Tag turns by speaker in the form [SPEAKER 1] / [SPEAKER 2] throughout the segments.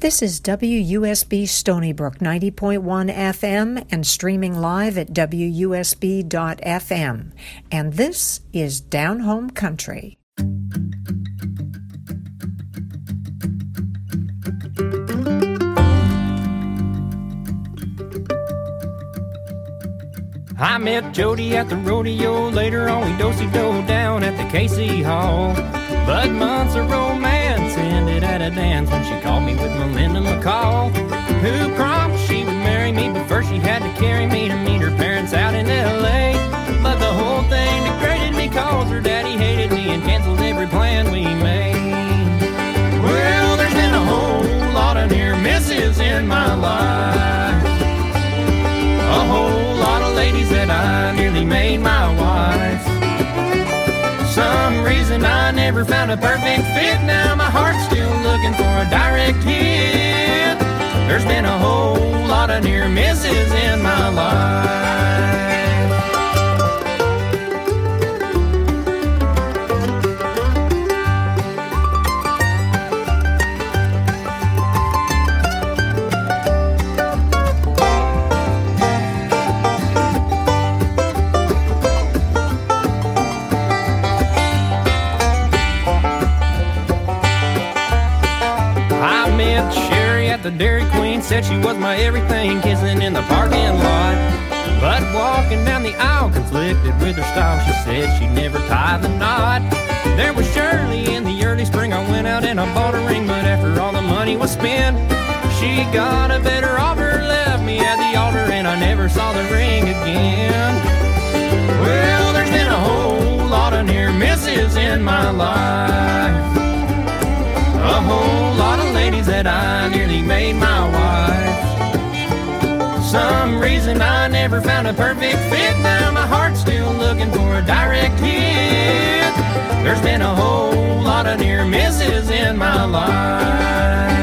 [SPEAKER 1] This is WUSB Stony Brook 90.1 FM and streaming live at WUSB.FM. And this is Down Home Country.
[SPEAKER 2] I met Jody at the rodeo, later on we do-si-do down at the KC Hall. But months of romance ended at a dance when she called me with Melinda McCall, who promised she would marry me, but first she had to carry me to meet her parents out in L.A. But the whole thing degraded me cause her daddy hated me and canceled every plan we made. Well, there's been a whole lot of near misses in my life, a whole lot of ladies that I nearly made my wife. Some reason I never found a perfect fit. Now my heart's still looking for a direct hit. There's been a whole lot of near misses in my life. The Dairy Queen said she was my everything, kissing in the parking lot. But walking down the aisle conflicted with her style. She said she'd never tie the knot. There was Shirley in the early spring. I went out and I bought a ring, but after all the money was spent, she got a better offer, left me at the altar, and I never saw the ring again. Well, there's been a whole lot of near misses in my life, a whole lot of ladies that I nearly made my wife. Some reason I never found a perfect fit. Now my heart's still looking for a direct hit. There's been a whole lot of near misses in my life.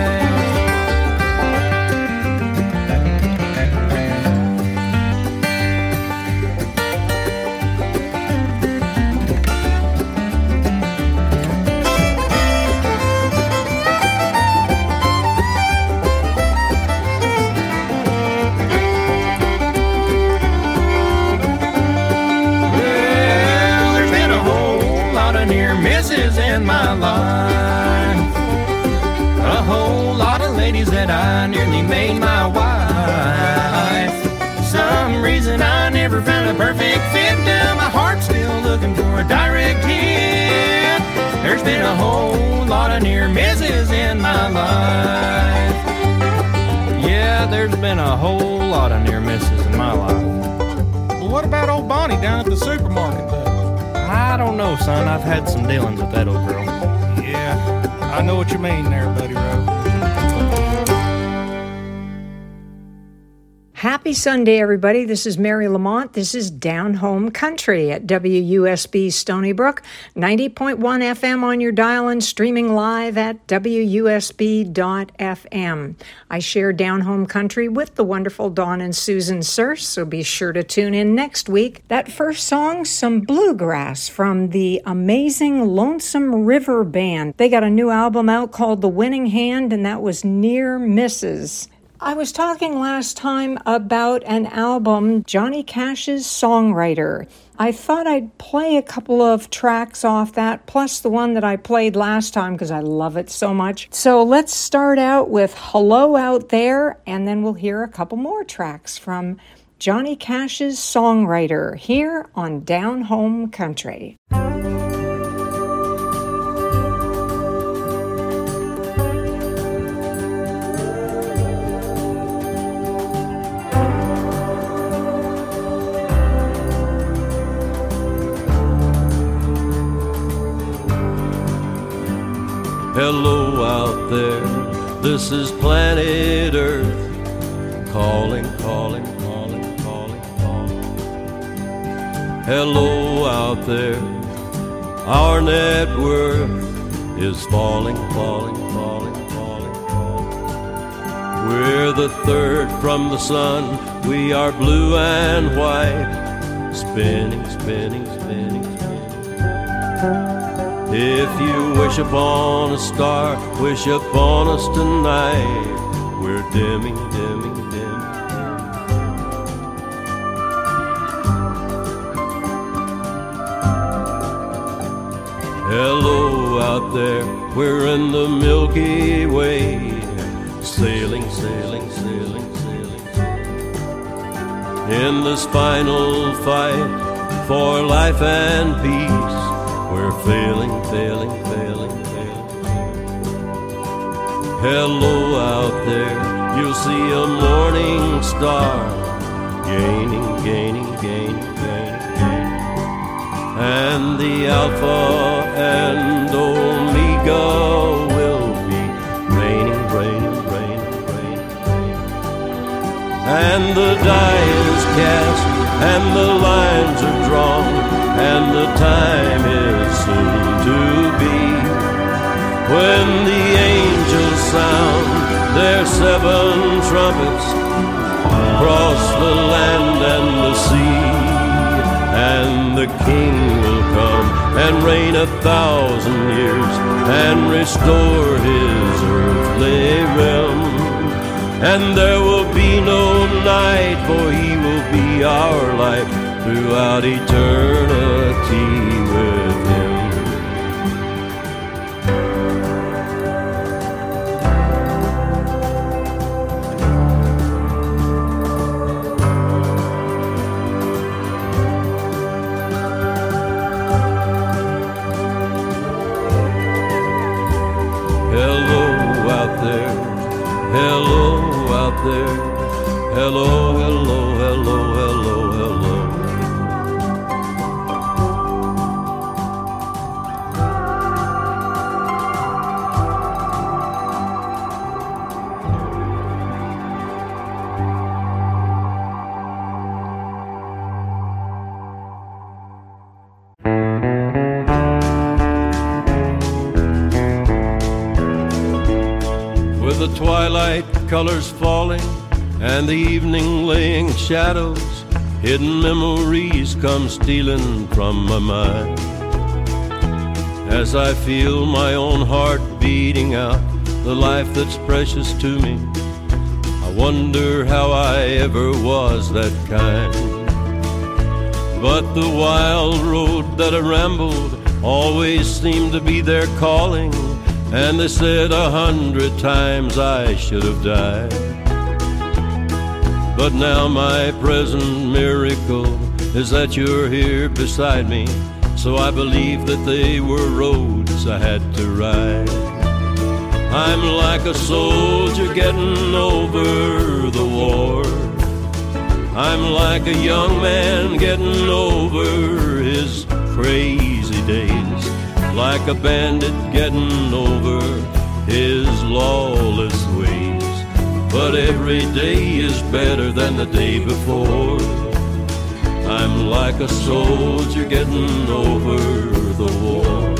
[SPEAKER 2] In my life, a whole lot of ladies that I nearly made my wife. Some reason I never found a perfect fit. Now my heart's still looking for a direct hit. There's been a whole lot of near misses in my life. Yeah, there's been a whole lot of near misses in my life.
[SPEAKER 3] Well, what about old Bonnie down at the supermarket though?
[SPEAKER 2] I don't know, son. I've had some dealings with that old girl.
[SPEAKER 3] Yeah, I know what you mean there, Buddy Rowe.
[SPEAKER 1] Happy Sunday, everybody. This is Mary Lamont. This is Down Home Country at WUSB Stony Brook, 90.1 FM on your dial and streaming live at WUSB.FM. I share Down Home Country with the wonderful Dawn and Susan Surse, so be sure to tune in next week. That first song, some bluegrass from the amazing Lonesome River Band. They got a new album out called The Winning Hand, and that was Near Misses. I was talking last time about an album, Johnny Cash's Songwriter. I thought I'd play a couple of tracks off that, plus the one that I played last time because I love it so much. So let's start out with Hello Out There, and then we'll hear a couple more tracks from Johnny Cash's Songwriter here on Down Home Country.
[SPEAKER 4] Hello out there, this is planet Earth, calling, calling, calling, calling, calling. Hello out there, our net worth is falling, falling, falling, falling, falling. We're the third from the sun, we are blue and white, spinning, spinning, spinning, spinning. If you wish upon a star, wish upon us tonight. We're dimming, dimming, dimming. Hello out there, we're in the Milky Way, sailing, sailing, sailing, sailing, in this final fight for life and peace. We're failing, failing, failing, failing. Hello out there, you'll see a morning star, gaining, gaining, gaining, gaining, gaining. And the Alpha and Omega will be raining, raining, raining, raining, raining. And the die is cast, and the lines are drawn, and the time is soon to be, when the angels sound their 7 trumpets across the land and the sea. And the King will come and reign 1,000 years and restore his earthly realm. And there will be no night, for he will be our light throughout eternity with him. Hello out there, hello, hello, hello, hello, hello. With the twilight colors falling and the evening laying shadows, hidden memories come stealing from my mind. As I feel my own heart beating out the life that's precious to me, I wonder how I ever was that kind. But the wild road that I rambled always seemed to be there calling, and they said 100 times I should have died. But now my present miracle is that you're here beside me, so I believe that they were roads I had to ride. I'm like a soldier getting over the war. I'm like a young man getting over his crazy days, like a bandit getting over his lawless ways. But every day is better than the day before. I'm like a soldier getting over the war.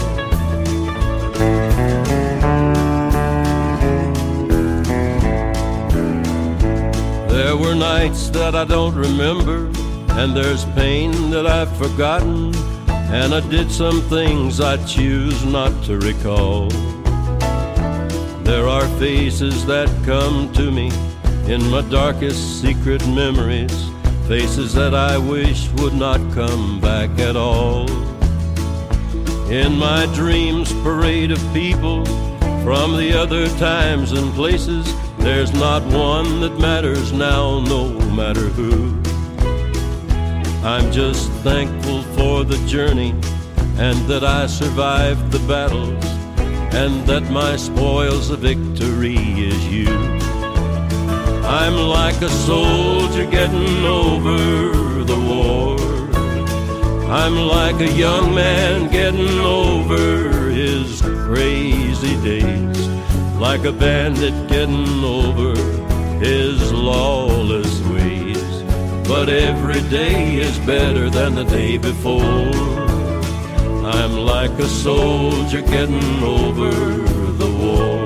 [SPEAKER 4] There were nights that I don't remember, and there's pain that I've forgotten, and I did some things I choose not to recall. There are faces that come to me in my darkest secret memories, faces that I wish would not come back at all. In my dreams, parade of people from the other times and places, there's not one that matters now, no matter who. I'm just thankful for the journey, and that I survived the battles, and that my spoils of victory is you. I'm like a soldier getting over the war. I'm like a young man getting over his crazy days, like a bandit getting over his lawless ways. But every day is better than the day before. I'm like a soldier getting over the war.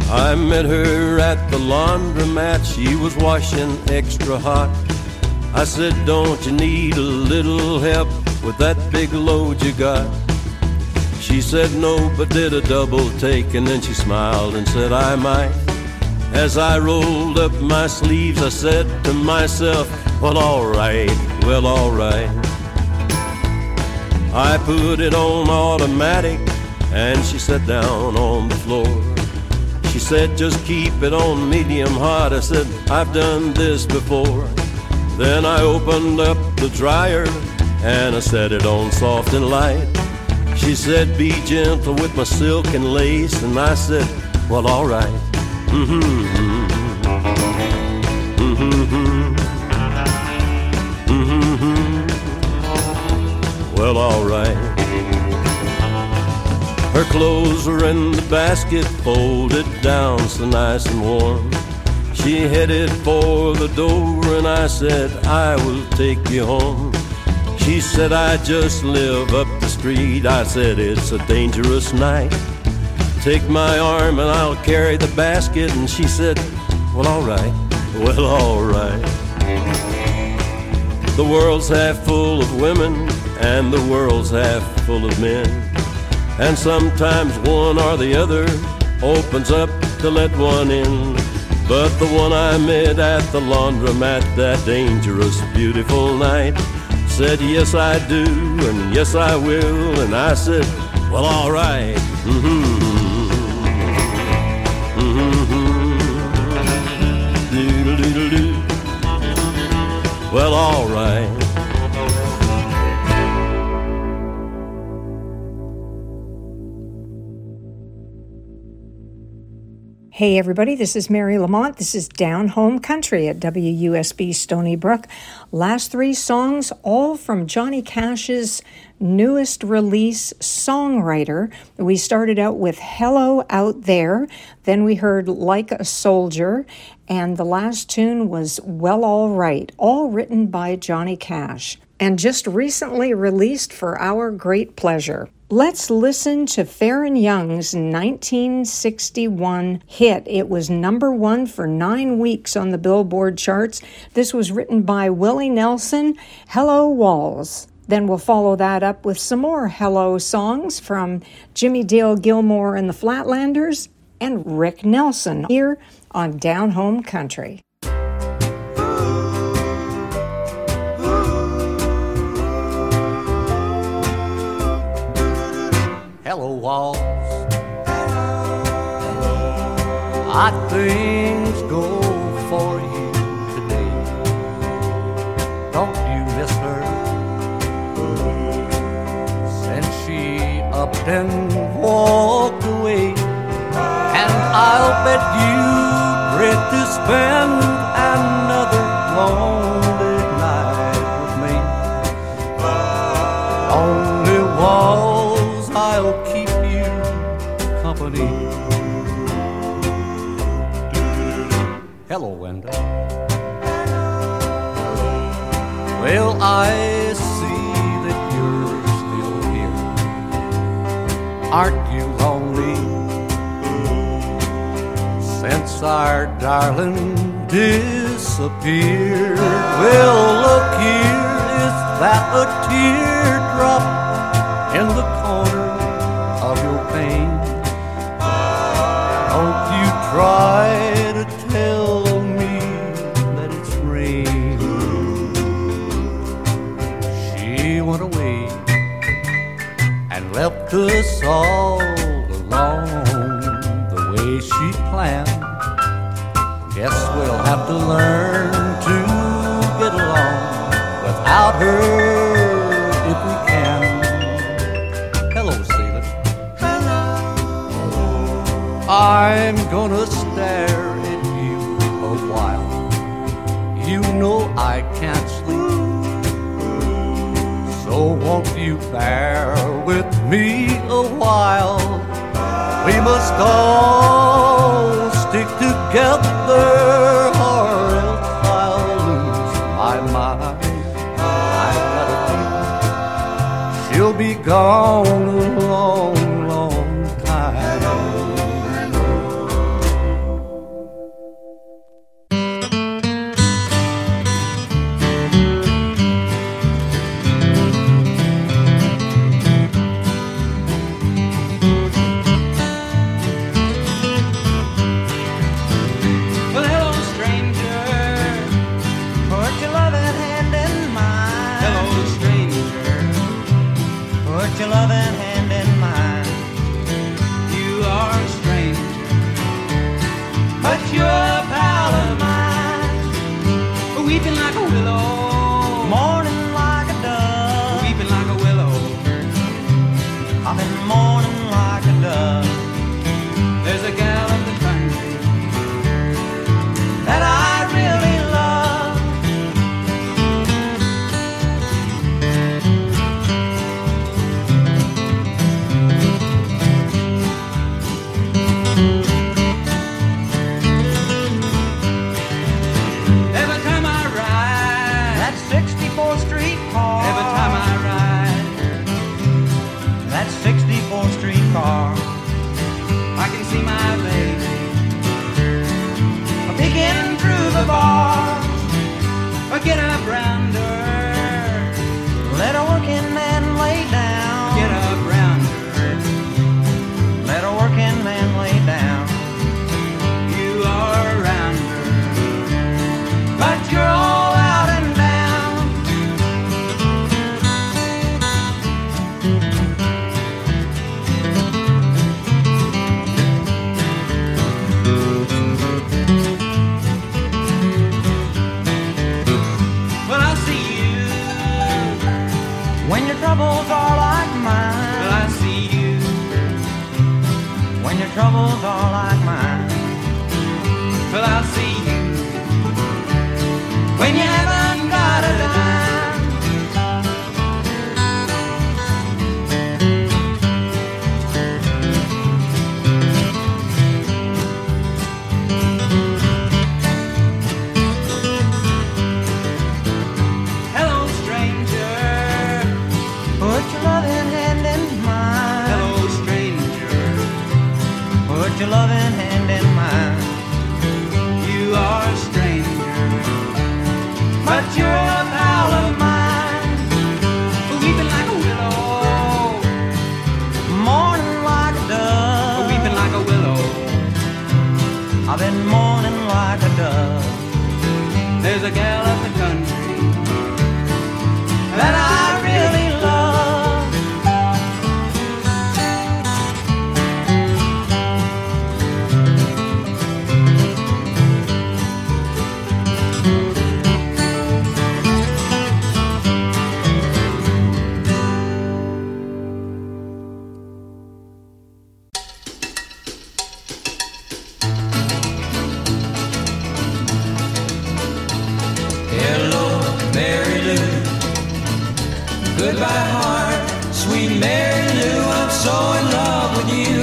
[SPEAKER 4] I met her at the laundromat. She was washing extra hot. I said, don't you need a little help with that big load you got? She said no, but did a double take, and then she smiled and said I might. As I rolled up my sleeves, I said to myself, well, all right, well, all right. I put it on automatic, and she sat down on the floor. She said, just keep it on medium hot. I said, I've done this before. Then I opened up the dryer, and I set it on soft and light. She said, be gentle with my silk and lace, and I said, well, all right. Well, all right. Her clothes were in the basket, folded down so nice and warm. She headed for the door, and I said, I will take you home. She said, I just live up the street. I said, it's a dangerous night. Take my arm and I'll carry the basket. And she said, well, all right, well, all right. The world's half full of women, and the world's half full of men. And sometimes one or the other opens up to let one in. But the one I met at the laundromat that dangerous, beautiful night said, yes, I do, and yes, I will. And I said, well, all right. Doodle-doodle-doo. Well, all right.
[SPEAKER 1] Hey everybody, this is Mary Lamont. This is Down Home Country at WUSB Stony Brook. Last three songs, all from Johnny Cash's newest release, Songwriter. We started out with Hello Out There, then we heard Like a Soldier, and the last tune was Well All Right, all written by Johnny Cash, and just recently released for our great pleasure. Let's listen to Faron Young's 1961 hit. It was number one for 9 weeks on the Billboard charts. This was written by Willie Nelson, Hello Walls. Then we'll follow that up with some more Hello songs from Jimmy Dale Gilmore and the Flatlanders and Rick Nelson here on Down Home Country.
[SPEAKER 5] Hello, walls. How'd things go for you today? Don't you miss her? Since she up and walked away, and I'll bet you dread to spend another lonely night with me. Only walls, I'll keep you company. Hello, Wendell. Well, I see that you're still here. Aren't you lonely? Since our darling disappeared. Well, look here, is that a teardrop in the corner of your pane? Don't you try to tell me that it's rain. She went away and left us all alone the way she planned. Guess we'll have to learn to get along without her if we can. Hello, Celia. I'm gonna stare at you a while. You know I can't sleep, so won't you bear with me a while? We must all stick together, or else I'll lose my mind. I've got a feeling she'll be gone a long, long time.
[SPEAKER 6] see my baby peeking through the bar. Get up round her, let a working man lay down. Get up round her, let a working man lay down. You are around her, but you're all out and down. Well, I see you when your troubles are like mine. Well, I see you when your troubles are like mine. Well, I'll see you when you haven't got a dime. Hello, stranger, put your loving hand in mine. Hello, stranger, put your loving hand in mine. You are a stranger, but you're a pal of mine. Weeping like a willow, mourning like a dove. Weeping like a willow, I've been mourning like a dove. There's a gal up the country that I really love. Hello, Mary Lou. Goodbye, heart, sweet Mary Lou. I'm so in love with you.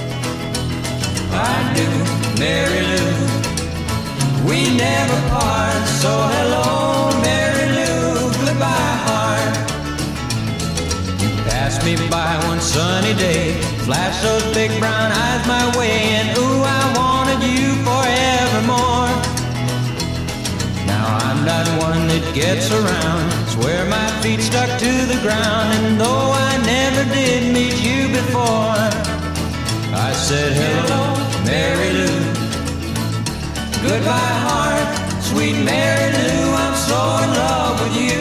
[SPEAKER 6] I do, Mary Lou. We never part. So hello, Mary Lou. Goodbye, heart. You passed me by one sunny day, flashed those big brown eyes my way, and ooh, I wanted you forevermore. Now I'm not one that gets around, swear my feet stuck to the ground, and though I never did meet you before, I said hello, Mary Lou. Goodbye, heart, sweet Mary Lou. I'm so in love with you.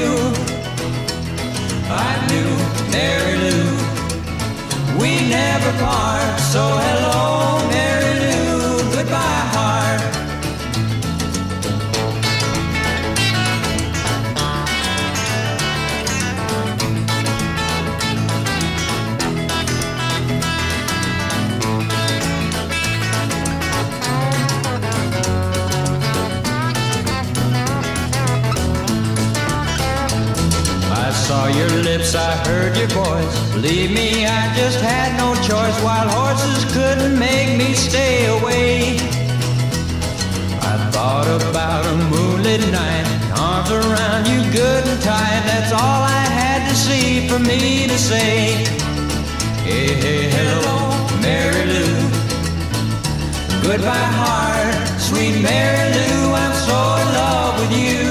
[SPEAKER 6] I knew, Mary Lou, we never part. So hello, Mary Lou. Goodbye, heart. I saw your lips, I heard your voice. Believe me, I just had no choice. Wild horses couldn't make me stay away. I thought about a moonlit night, arms around you good and tight. That's all I had to see for me to say. Hey, hey, hello, Mary Lou. Goodbye, heart, sweet Mary Lou. I'm so in love with you.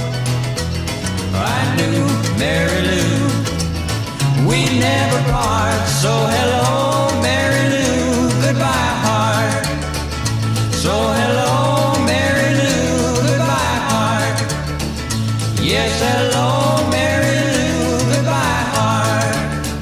[SPEAKER 6] I knew, Mary Lou, we never part. So hello, Mary Lou. Goodbye, heart. So hello, Mary Lou. Goodbye, heart. Yes, hello, Mary Lou. Goodbye, heart.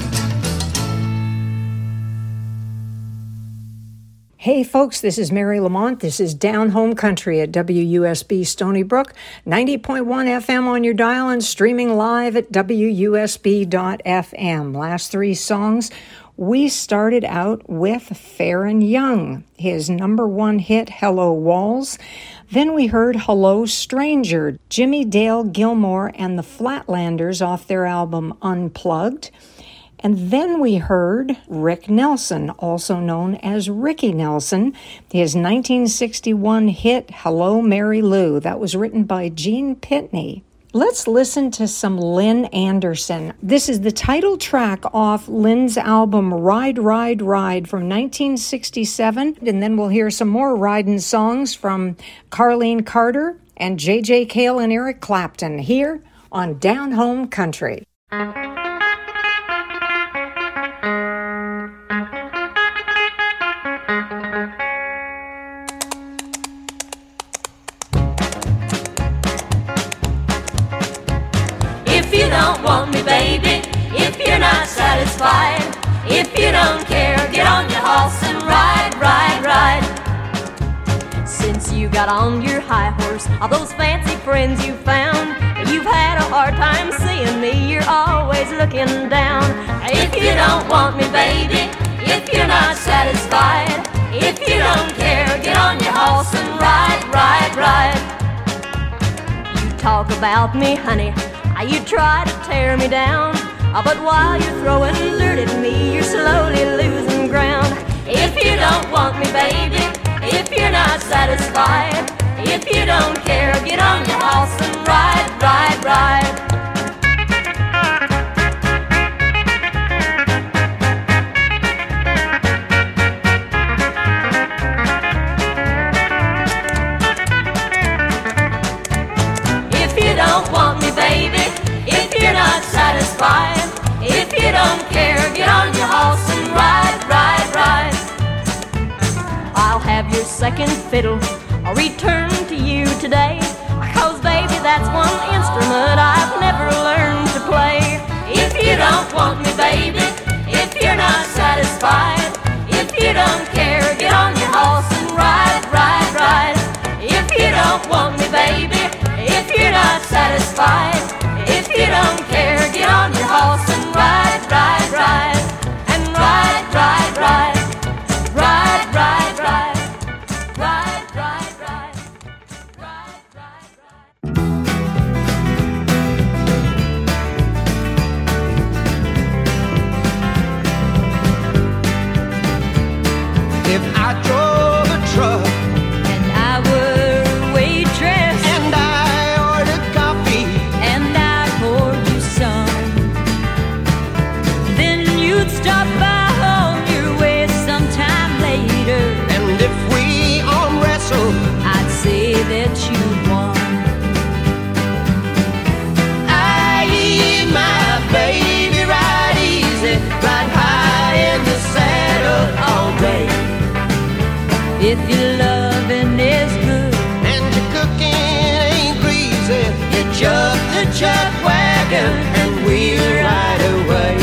[SPEAKER 1] Hey folks, this is Mary Lamont. This is Down Home Country at WUSB Stony Brook, 90.1 FM on your dial and streaming live at WUSB.FM. Last three songs, we started out with Faron Young, his number one hit, Hello Walls. Then we heard Hello Stranger, Jimmy Dale Gilmore and the Flatlanders off their album Unplugged. And then we heard Rick Nelson, also known as Ricky Nelson, his 1961 hit, Hello, Mary Lou. That was written by Gene Pitney. let's listen to some Lynn Anderson. This is the title track off Lynn's album Ride, Ride, Ride from 1967. And then we'll hear some more riding songs from Carlene Carter and J.J. Cale and Eric Clapton here on Down Home Country.
[SPEAKER 7] Want me, baby, if you're not satisfied. If you don't care, get on your horse and ride, ride, ride. Since you got on your high horse, all those fancy friends you found, you've had a hard time seeing me, you're always looking down. If you don't want me, baby, if you're not satisfied, if you don't care, get on your horse and ride, ride, ride. You talk about me, honey, you try to tear me down, but while you're throwing dirt at me, you're slowly losing ground. If you don't want me, baby, if you're not satisfied, if you don't care, get on your horse and ride, ride, ride. If you don't want me, baby, if you're not satisfied, if you don't care, get on your horse and ride, ride, ride. I'll have your second fiddle, I'll return to you today, 'cause baby, that's one instrument I've never learned to play. If you don't want me, baby, if you're not satisfied, if you don't care, get on your horse and ride, ride, ride. If you don't want me, baby, if you're not satisfied, if you don't care, get on your horse and ride, ride, ride. And ride, ride, ride. Ride, ride, ride. Ride, ride, ride. Ride, ride, ride.
[SPEAKER 5] If I drove a truck
[SPEAKER 7] And I were a waitress,
[SPEAKER 5] and I ordered coffee,
[SPEAKER 7] and I poured you some, then you'd stop by on your way sometime later.
[SPEAKER 5] and if we arm wrestle,
[SPEAKER 7] I'd say that you won.
[SPEAKER 5] I eat my baby right easy, right high in the saddle all day.
[SPEAKER 7] If your loving is good,
[SPEAKER 5] And your cooking ain't greasy, you chuck the chuck wagon and we'll ride away.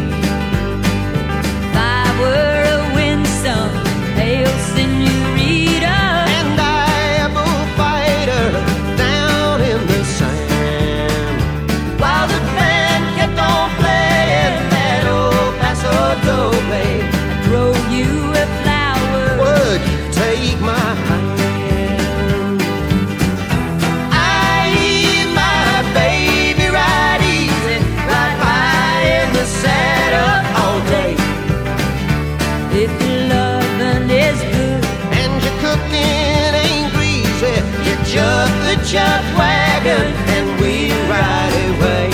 [SPEAKER 7] if I were a winsome, pale senorita,
[SPEAKER 5] And I a bullfighter down in the sand, while the band kept on playing that old Paso Doble,
[SPEAKER 7] I'd throw you a flower.
[SPEAKER 5] would you take my hand? I eat my baby right easy, right high in the saddle all day.
[SPEAKER 7] If your loving is good,
[SPEAKER 5] And your cooking ain't greasy, you chuck the chuck wagon and we'll ride away.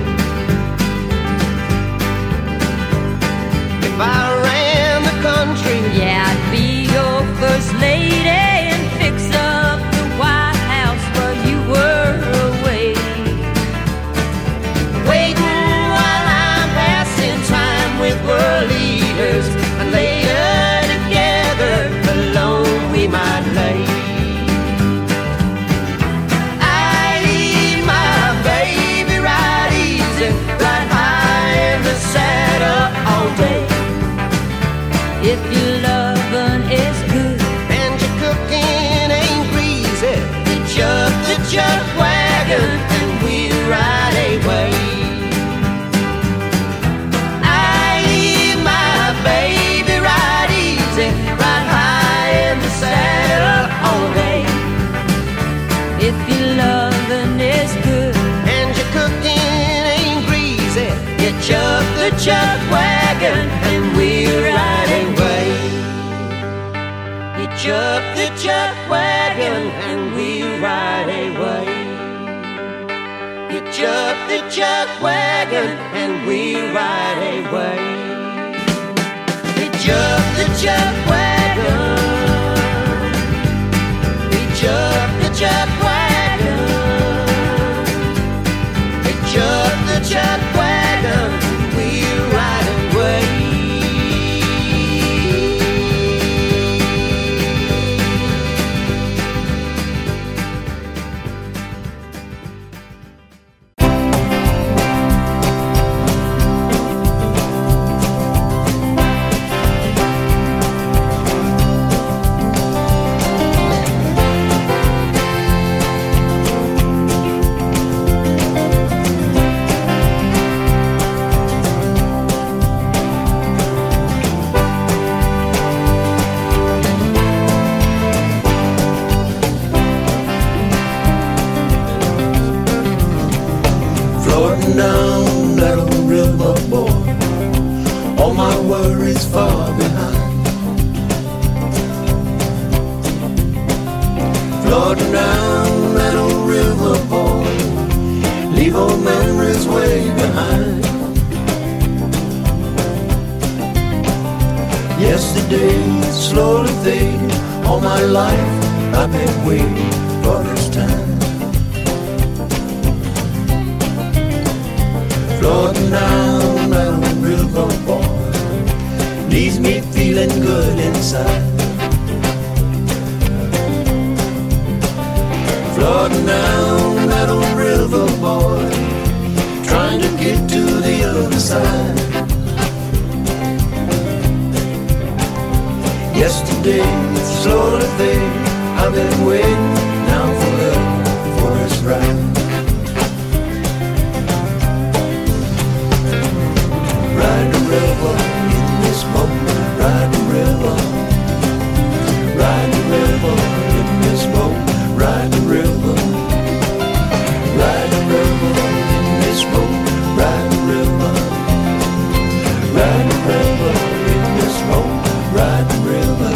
[SPEAKER 5] If I ran the country,
[SPEAKER 7] yeah, I'd be your first lady and fix up the White House while you were away.
[SPEAKER 5] waiting while I'm passing time with world leaders, and later together alone we might lay. I eat my baby right easy, right high in the saddle all day.
[SPEAKER 7] If your loving is good,
[SPEAKER 5] And your cooking ain't greasy, you chuck the chuck wagon and we'll ride away. I eat my baby right easy, right high in the saddle all day.
[SPEAKER 7] if your loving is good,
[SPEAKER 5] And your cooking ain't greasy, you chuck the chuck wagon and we'll ride away. You chuck the chuck wagon and we'll ride away. You hitch up the chuck wagon and we ride away. Hitch up the chuck wagon, hitch up the chuck wagon, hitch up the chuck wagon, we ride away. Floating down that old river, boy, all my worries far behind. Floating down that old river, boy, leave old memories way behind. Yesterday slowly fading, all my life I've been waiting for this time. Floating down that old river, boy, leaves me feeling good inside. Floating down that old river, boy, trying to get to the other side. Yesterday slowly fading, I've been waiting now forever for this ride. Ride the river in this boat, ride the river. Ride the river in this boat, ride the river. Ride the river in this boat, ride the river. Ride the river in this boat, ride the river.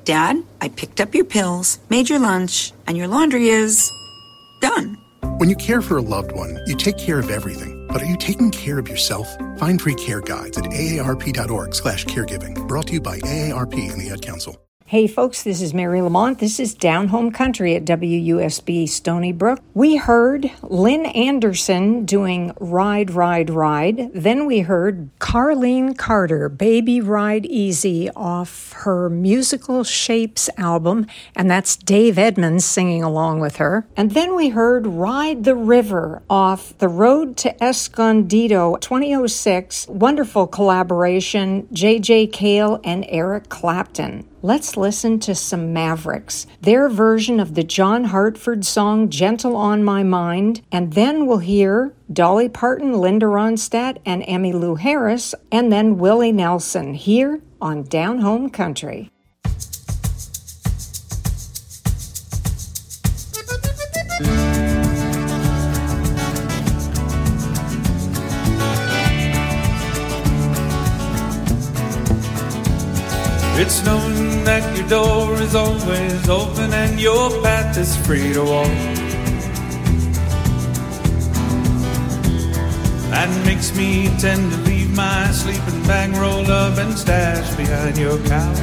[SPEAKER 8] Dad, I picked up your pills, made your lunch, and your laundry is done.
[SPEAKER 9] When you care for a loved one, you take care of everything. But are you taking care of yourself? Find free care guides at aarp.org/caregiving. Brought to you by AARP and the Ad Council.
[SPEAKER 1] Hey folks, this is Mary Lamont. This is Down Home Country at WUSB Stony Brook. We heard Lynn Anderson doing Ride, Ride, Ride. Then we heard Carlene Carter, Baby Ride Easy, off her Musical Shapes album. And that's Dave Edmunds singing along with her. And then we heard Ride the River off The Road to Escondido 2006. Wonderful collaboration, J.J. Cale and Eric Clapton. Let's listen to some Mavericks, their version of the John Hartford song Gentle on My Mind, and then we'll hear Dolly Parton, Linda Ronstadt, and Emmylou Harris, and then Willie Nelson here on Down Home Country.
[SPEAKER 10] It's known that your door is always open and your path is free to walk. That makes me tend to leave my sleeping bag rolled up and stashed behind your couch.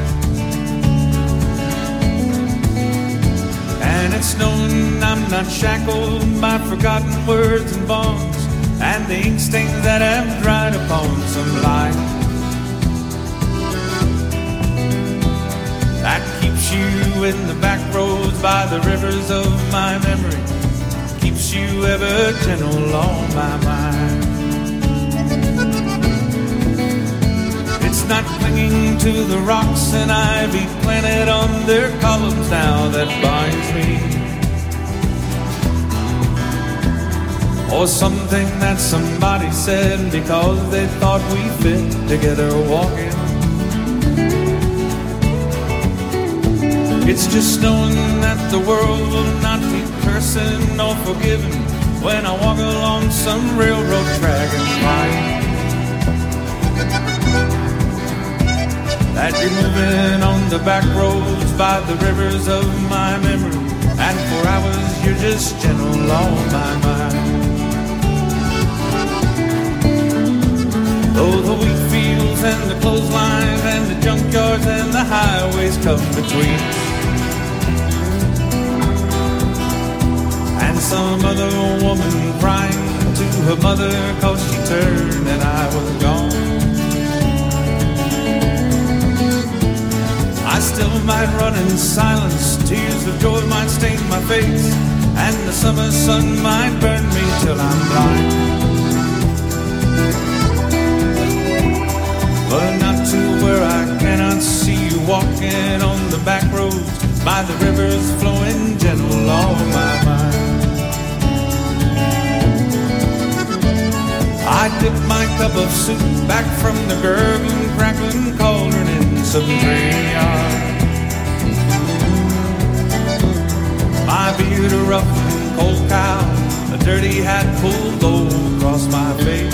[SPEAKER 10] And it's known I'm not shackled by forgotten words and bonds and the ink stains that have dried upon some life. That keeps you in the back roads by the rivers of my memory, keeps you ever gentle on my mind. It's not clinging to the rocks and ivy planted on their columns now that binds me, or something that somebody said because they thought we fit together walking. It's just knowing that the world will not be cursing or forgiving when I walk along some railroad track and find that you're moving on the back roads by the rivers of my memory, and for hours you're just gentle on my mind. Though the wheat fields and the clotheslines and the junkyards and the highways come between us, some other woman crying to her mother cause she turned and I was gone, I still might run in silence, tears of joy might stain my face, and the summer sun might burn me till I'm blind, but not to where I cannot see you walking on the back roads by the rivers flowing gentle on my mind. I dip my cup of soup back from the gurgling, crackling cauldron in some graveyard. My beard a rough and cold cow, a dirty hat pulled low across my face.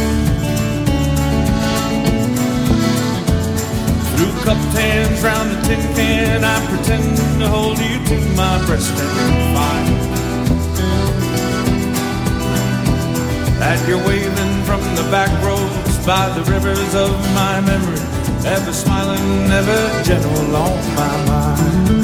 [SPEAKER 10] Through cupped hands round the tin can, I pretend to hold you to my breast and find that you're waving from the back roads by the rivers of my memory, ever smiling, ever gentle on my mind.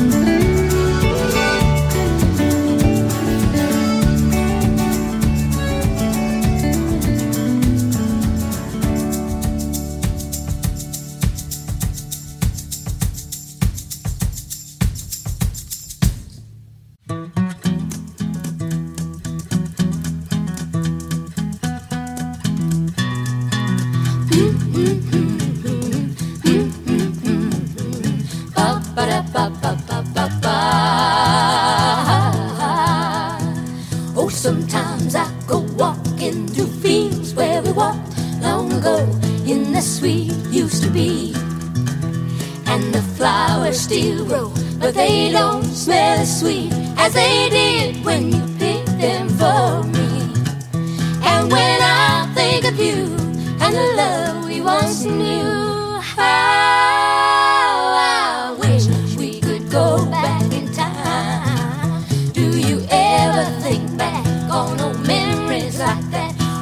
[SPEAKER 7] Oh, sometimes I go walking through fields where we walked long ago in the sweet used to be. And the flowers still grow, but they don't smell as sweet as they did when you picked them for me. And when I think of you and the love we once knew, how I wish we could go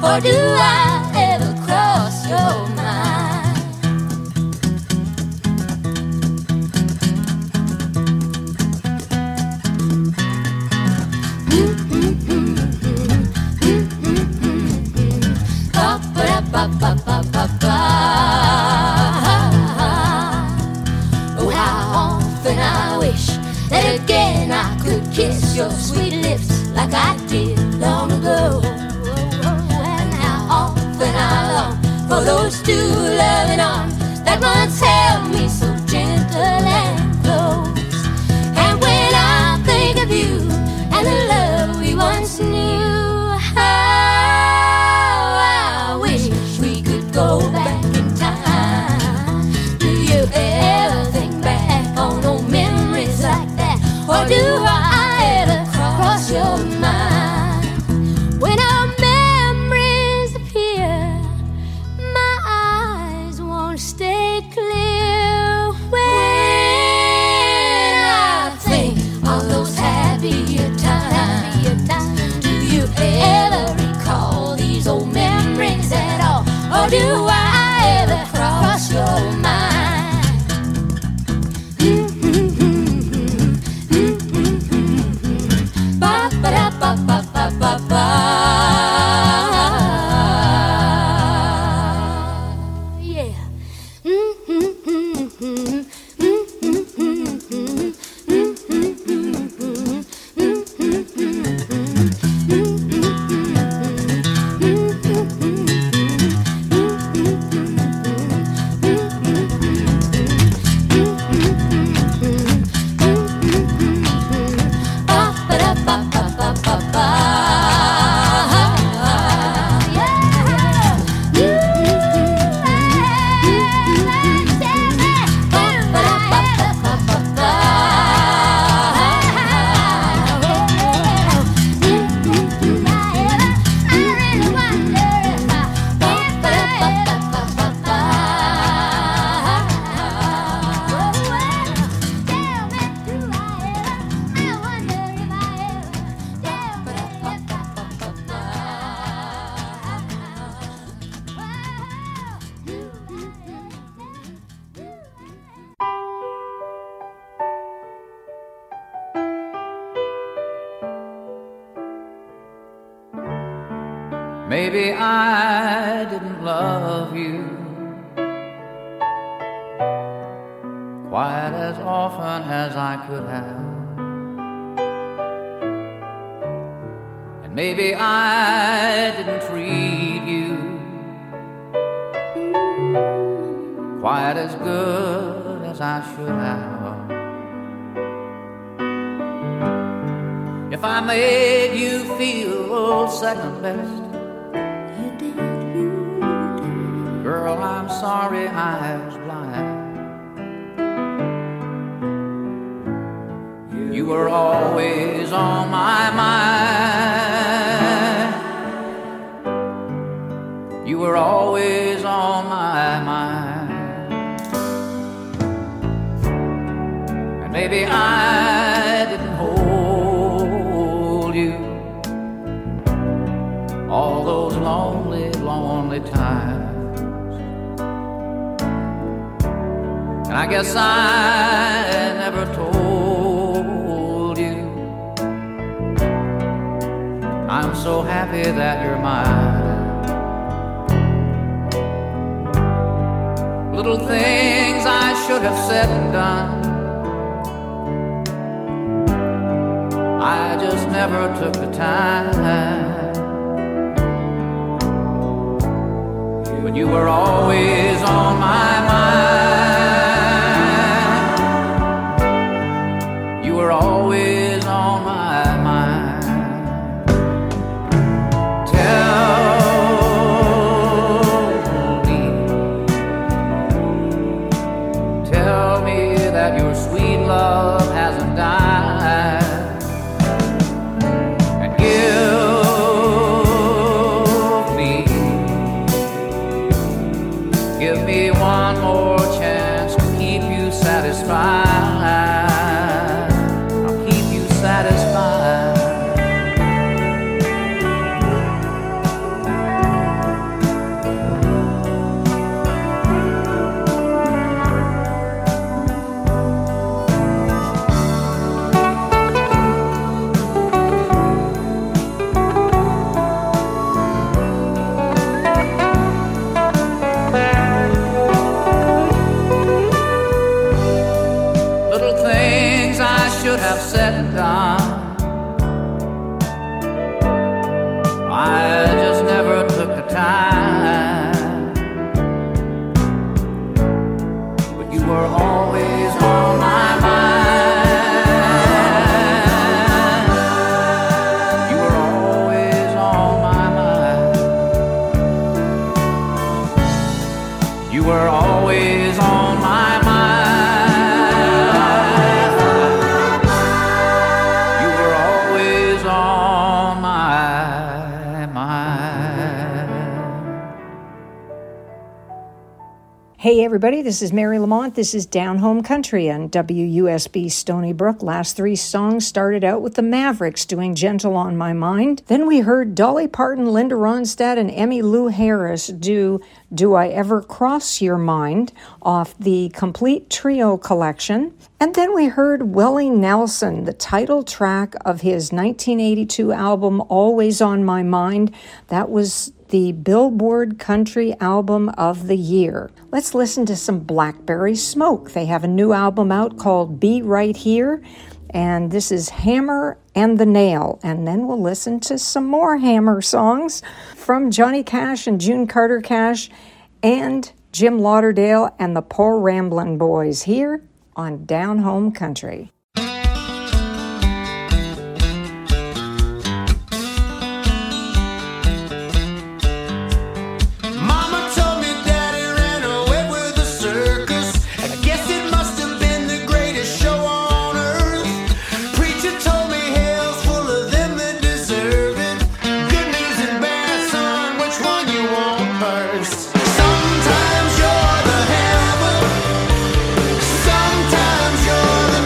[SPEAKER 7] or do I ever cross your mind? Oh, how often I wish that again I could kiss your sweet lips like I did long ago. And how often I long for those two loving arms that once held me so gentle and close. And when I think of you and the love we once knew, how I wish we could go back in time. Do you ever think back on old memories like that, or do I ever cross your mind? When our memories appear, my eyes won't stay clear. When I think of those happier times, do you ever recall these old memories at all, or do I ever cross your mind? Yeah.
[SPEAKER 6] Maybe I didn't love you quite as often as I could have, and maybe I didn't treat you quite as good as I should have. If I made you feel second best, girl, I'm sorry I was blind. You were always on my mind. You were always on my mind. And maybe I didn't hold you all those lonely, lonely times. And I guess I never told you I'm so happy that you're mine. Little things I should have said and done, I just never took the time. But you were always on my mind. You were always on my mind. Tell me that your sweet love hasn't died, and give me one more chance to keep you satisfied. I'll keep you satisfied. was said and done, I just never took the time. But you were always on my mind. You were always on my mind. You were always on my mind.
[SPEAKER 1] Hey everybody, this is Mary Lamont. This is Down Home Country on WUSB Stony Brook. Last three songs started out with the Mavericks doing Gentle on My Mind. Then we heard Dolly Parton, Linda Ronstadt, and Emmylou Harris do I Ever Cross Your Mind off the Complete Trio collection. And then we heard Willie Nelson, the title track of his 1982 album Always on My Mind. That was the Billboard Country Album of the Year. Let's listen to some Blackberry Smoke. They have a new album out called Be Right Here, and this is Hammer and the Nail. And then we'll listen to some more Hammer songs from Johnny Cash and June Carter Cash and Jim Lauderdale and the Poor Ramblin' Boys here on Down Home Country.
[SPEAKER 11] Sometimes you're the hammer, sometimes you're the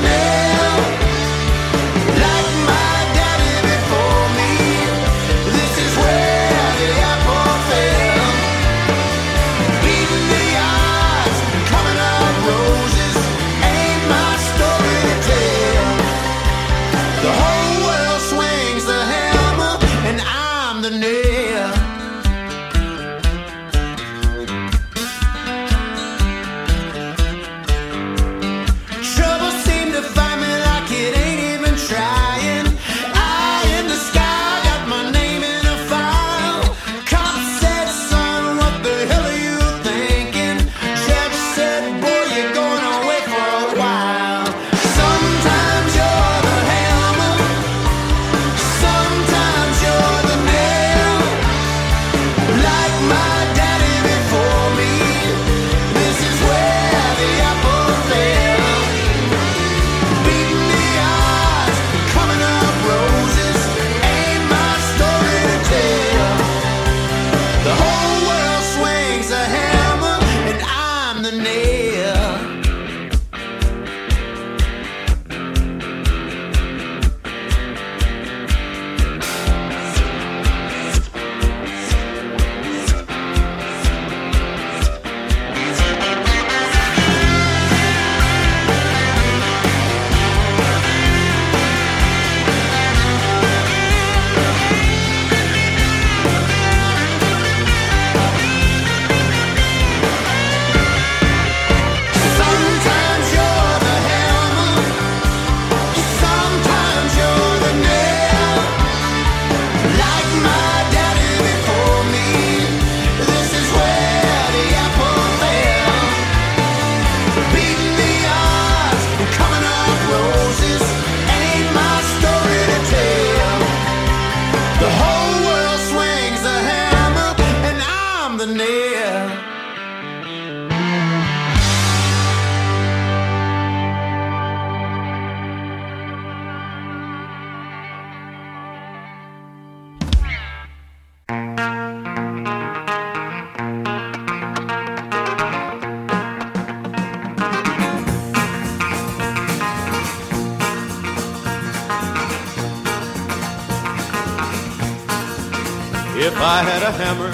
[SPEAKER 4] If I had a hammer,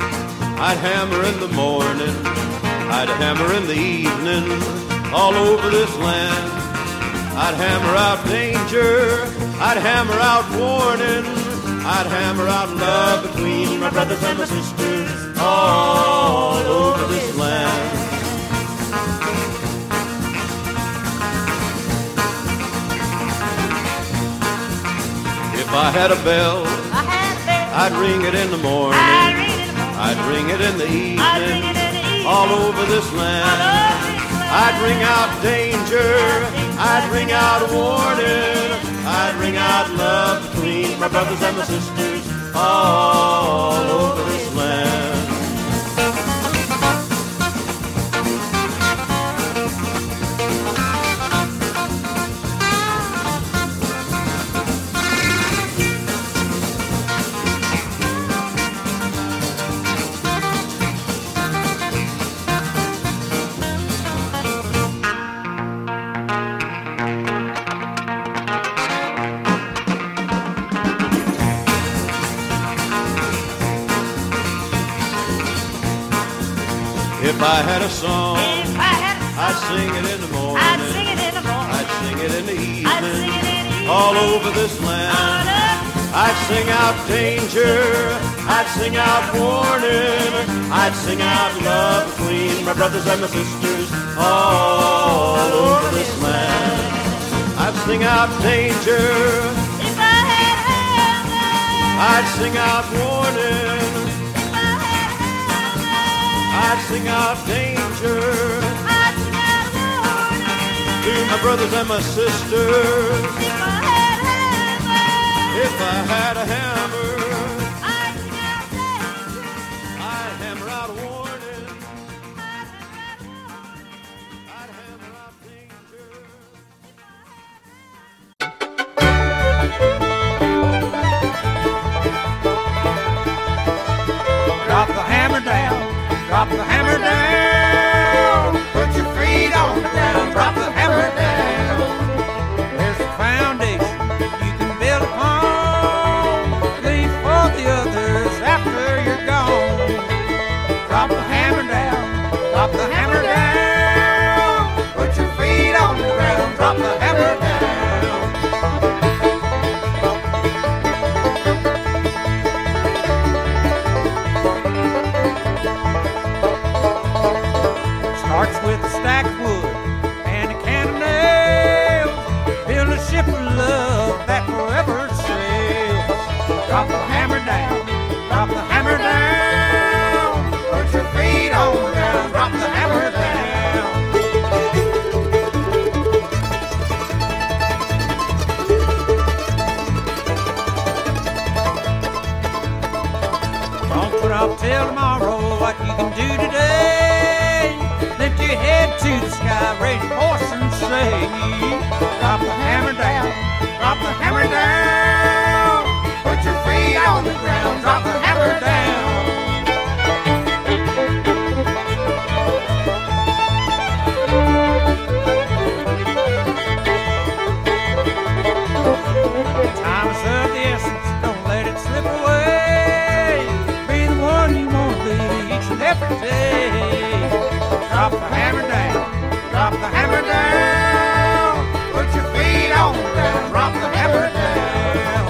[SPEAKER 4] I'd hammer in the morning, I'd hammer in the evening, all over this land. I'd hammer out danger, I'd hammer out warning, I'd hammer out love between my brothers and my sisters, all over this land. I had a bell, I'd ring it in the morning, I'd ring it in the evening, all over this land. I'd ring out danger, I'd ring out warning, I'd ring out love between my brothers and my sisters all over this land. If I had a song, I'd sing it in the morning, I'd sing it in the evening, all over this land. I'd sing out danger, I'd sing out warning, I'd sing out love between my brothers and my sisters all over this land. I'd sing out danger, if I had heaven, I'd sing out warning, I'd sing out danger, I'd sing out warning to my brothers and my sisters. If I had a hammer, I'd sing out danger, I'd hammer out warning, I'd hammer out danger.
[SPEAKER 6] Drop the hammer down. Drop the hammer down, put your feet on the ground, drop the hammer down. There's a foundation you can build upon, leave for the others after you're gone. Drop the hammer down, drop the hammer down, put your feet on the ground, drop the hammer down. Starts with a stack of wood and a can of nails. Build a ship of love that forever sails. Drop the hammer down, drop the hammer down. Put your feet on the ground, drop the hammer down. Don't put off till tomorrow what you can do today. Lift your head to the sky, raise your voice and say, drop the hammer down, drop the hammer down. Put your feet on the ground, drop the hammer down. Time is of the essence, don't let it slip away. Be the one you want to be each and every day. Drop the hammer down, drop the hammer down. Put your feet on the ground, drop the hammer down.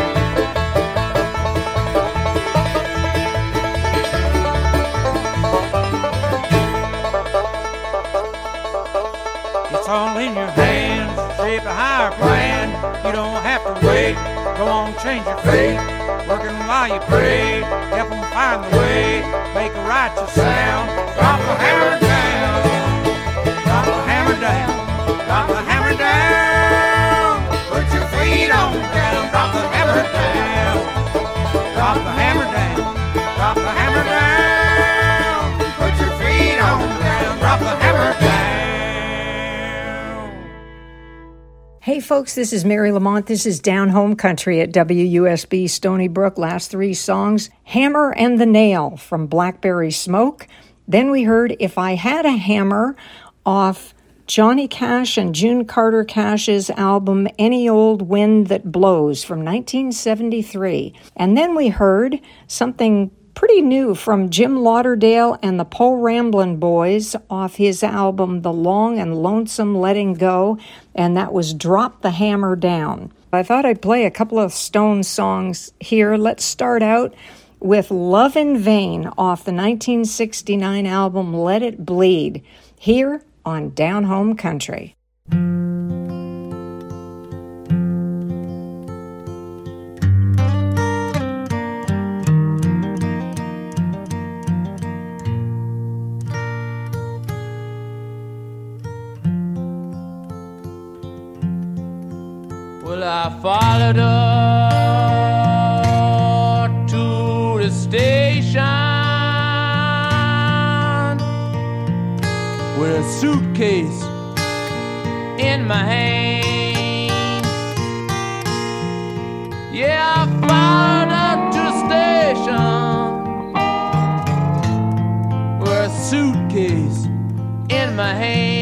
[SPEAKER 6] It's all in your hands, shape a higher plan. You don't have to wait, go on, change your fate. Working while you pray, help them find the way. Make a righteous sound, drop the hammer down. Drop the hammer down, drop the hammer down. Put your feet on the ground, drop the hammer down. Drop the hammer down, drop the hammer down. Put your feet on the ground, drop the hammer down.
[SPEAKER 1] Hey folks, this is Mary Lamont. This is Down Home Country at WUSB Stony Brook. Last three songs, Hammer and the Nail from Blackberry Smoke. Then we heard If I Had a Hammer off Johnny Cash and June Carter Cash's album Any Old Wind That Blows from 1973. And then we heard something pretty new from Jim Lauderdale and the Po Ramblin' Boys off his album The Long and Lonesome Letting Go, and that was Drop the Hammer Down. I thought I'd play a couple of Stone songs here. Let's start out with Love in Vain off the 1969 album Let It Bleed, here on Down Home Country.
[SPEAKER 12] Well, I followed her to the station with a suitcase in my hand. Yeah, I followed her to the station with a suitcase in my hand.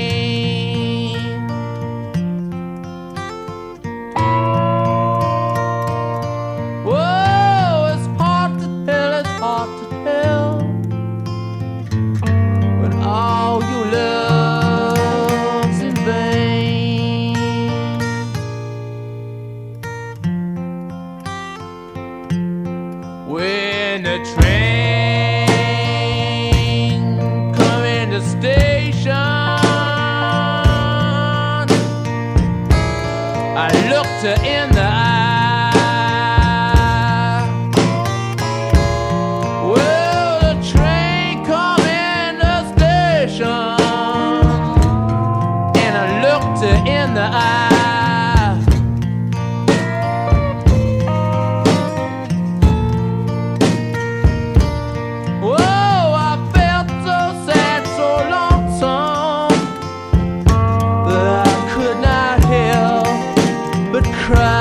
[SPEAKER 12] In the eye. Well, the train come in the station, and I looked her in the eye. Whoa, I felt so sad, so lonesome, that I could not help but cry.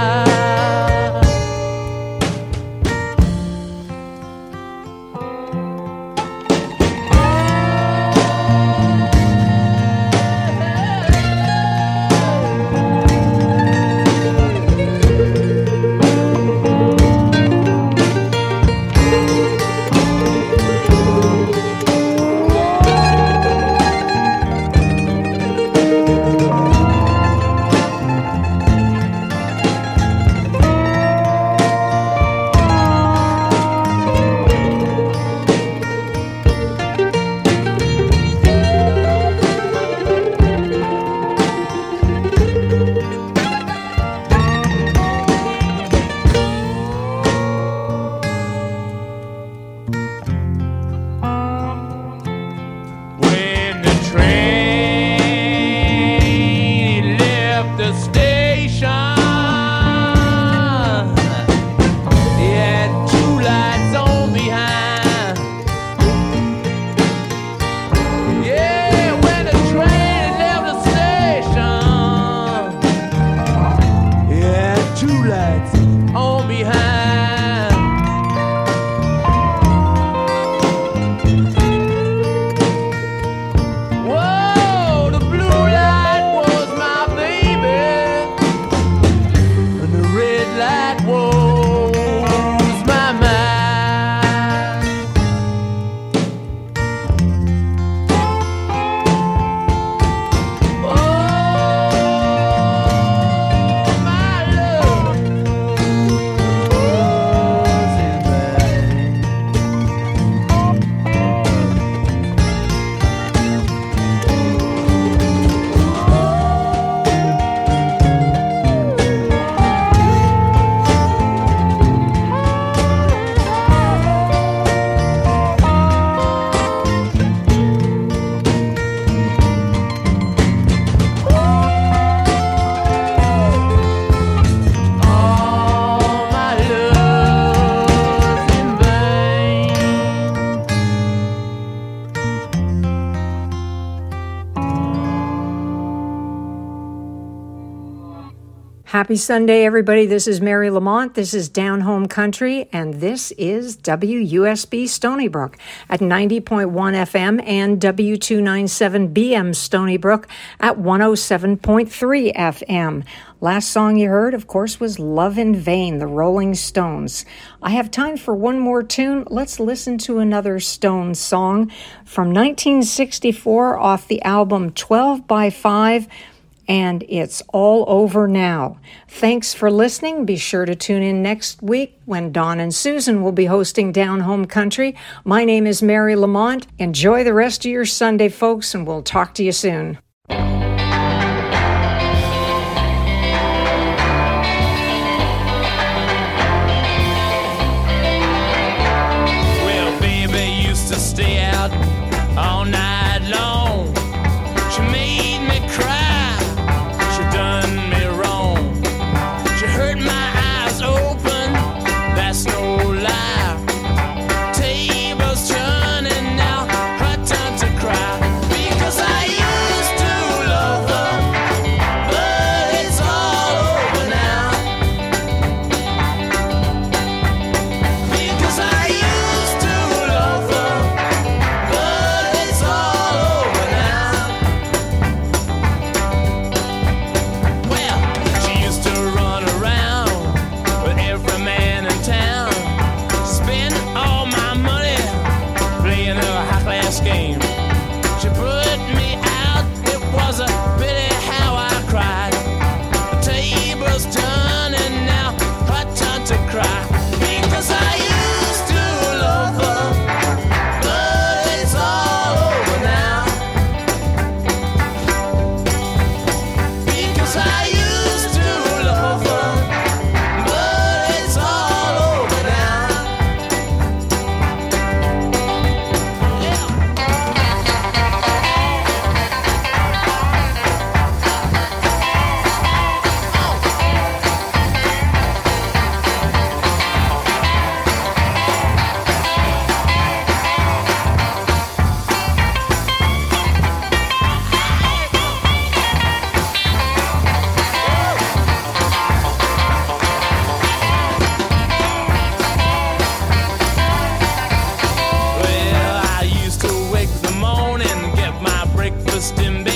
[SPEAKER 1] Happy Sunday, everybody. This is Mary Lamont. This is Down Home Country, and this is WUSB Stony Brook at 90.1 FM and W297 BM Stony Brook at 107.3 FM. Last song you heard, of course, was Love in Vain, the Rolling Stones. I have time for one more tune. Let's listen to another Stones song from 1964 off the album 12 by 5. And it's all over now. Thanks for listening. Be sure to tune in next week when Don and Susan will be hosting Down Home Country. My name is Mary Lamont. Enjoy the rest of your Sunday, folks, and we'll talk to you soon.
[SPEAKER 12] Well, baby used to stay out all night long. She made me cry. Done me wrong.
[SPEAKER 10] breakfast in bed.